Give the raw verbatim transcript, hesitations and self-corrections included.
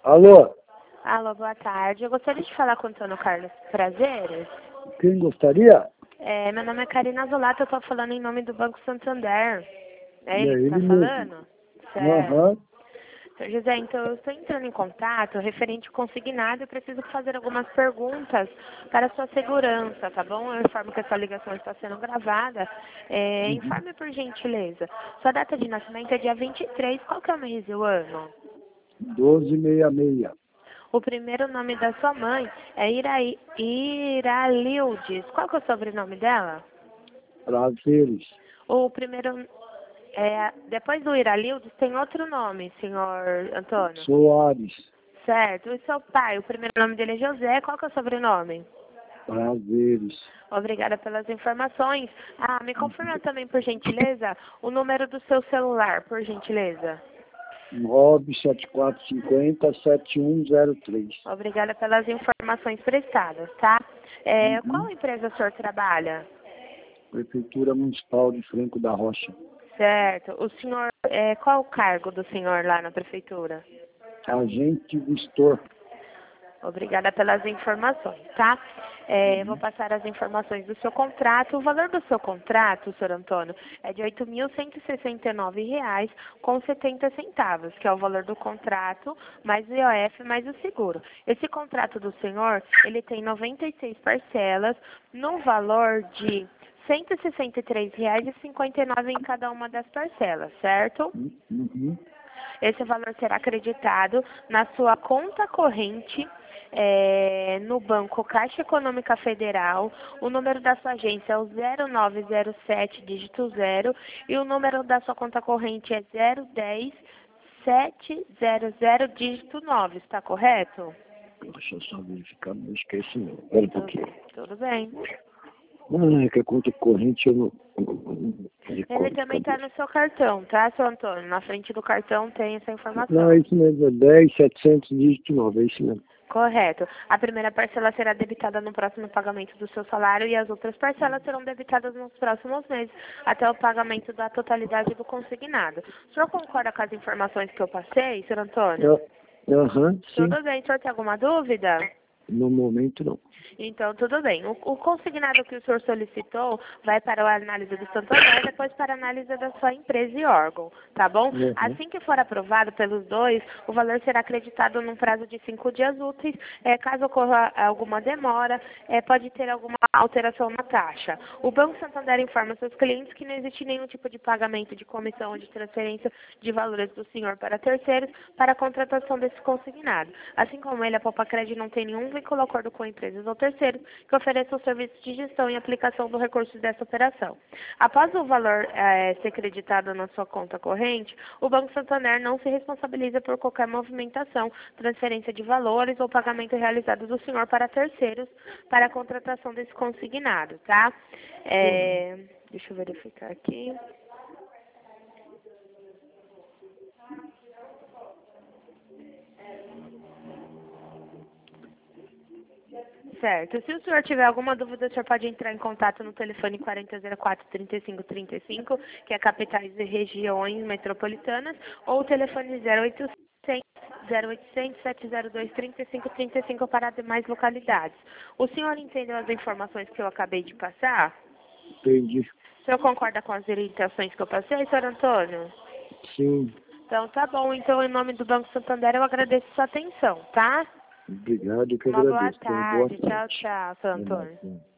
Alô? Alô, boa tarde. Eu gostaria de falar com o Antônio Carlos Prazeres. Quem gostaria? É, meu nome é Karina Zolato, eu estou falando em nome do Banco Santander. É É ele que ele está mesmo. falando? Certo. Aham. Senhor José, então eu estou entrando em contato referente ao consignado e preciso fazer algumas perguntas para a sua segurança, tá bom? Eu informo que a sua ligação está sendo gravada. É, Uhum. informe por gentileza. Sua data de nascimento é dia vinte e três, qual que é o mês e o ano? doze sessenta e seis. O primeiro nome da sua mãe é Iraí, Iralildes. Qual que é o sobrenome dela? Prazeres. O primeiro... É, depois do Iralildes tem outro nome, senhor Antônio. Soares. Certo. E seu pai, o primeiro nome dele é José. Qual que é o sobrenome? Prazeres. Obrigada pelas informações. Ah, me confirma também, por gentileza, o número do seu celular, por gentileza. nove sete quatro cinco zero sete um zero três. Obrigada pelas informações prestadas, tá? É, Uhum. qual empresa o senhor trabalha? Prefeitura Municipal de Franco da Rocha. Certo. O senhor, é, qual o cargo do senhor lá na prefeitura? Agente Vistor. Obrigada pelas informações, tá? É, eu vou Uhum. passar as informações do seu contrato. O valor do seu contrato, senhor Antônio, é de oito mil cento e sessenta e nove reais com setenta centavos, que é o valor do contrato, mais o I O F, mais o seguro. Esse contrato do senhor, ele tem noventa e seis parcelas, no valor de cento e sessenta e três reais e cinquenta e nove centavos em cada uma das parcelas, certo? Uhum. Esse valor será acreditado na sua conta corrente é, no Banco Caixa Econômica Federal. O número da sua agência é o zero nove zero sete, dígito zero, e o número da sua conta corrente é zero dez sete zero zero, dígito nove, está correto? Deixa eu só verificar, não esquece não. Espera um Tudo, pouquinho. tudo bem. Não, é que a conta corrente eu não, não Ele recordo de também está cabeça. no seu cartão, tá, seu Antônio? Na frente do cartão tem essa Não, é informação. isso mesmo, é dez setecentos dígito nove, é isso mesmo. Correto. A primeira parcela será debitada no próximo pagamento do seu salário e as outras parcelas serão debitadas nos próximos meses, até o pagamento da totalidade do consignado. O senhor concorda com as informações que eu passei, senhor Antônio? Ah, Aham, sim. Tudo bem. O senhor tem alguma dúvida? No momento não. Então, tudo bem. O, o consignado que o senhor solicitou vai para a análise do Santander, depois para a análise da sua empresa e órgão, tá bom? Uhum. Assim que for aprovado pelos dois, o valor será acreditado num prazo de cinco dias úteis. É, caso ocorra alguma demora, é, pode ter alguma alteração na taxa. O Banco Santander informa seus clientes que não existe nenhum tipo de pagamento de comissão ou de transferência de valores do senhor para terceiros para a contratação desse consignado. Assim como ele, a Popacred não tem nenhum vínculo ou acordo com empresas ou terceiros que ofereçam serviços de gestão e aplicação do recurso dessa operação. Após o valor é, ser creditado na sua conta corrente, o Banco Santander não se responsabiliza por qualquer movimentação, transferência de valores ou pagamento realizado do senhor para terceiros para a contratação desse consignado, tá? É, deixa eu verificar aqui. Certo. Se o senhor tiver alguma dúvida, o senhor pode entrar em contato no telefone quarenta zero quatro, trinta e cinco trinta e cinco, que é capitais e regiões metropolitanas, ou o telefone zero oitocentos, zero oitocentos, sete zero dois, trinta e cinco trinta e cinco para demais localidades. O senhor entendeu as informações que eu acabei de passar? Entendi. O senhor concorda com as orientações que eu passei, senhor Antônio? Sim. Então, tá bom. Então, em nome do Banco Santander, eu agradeço sua atenção, tá? Obrigado, eu que Uma boa agradeço. Tenha boa tarde. Tchau, tarde. tchau, senhor De nada. Antônio.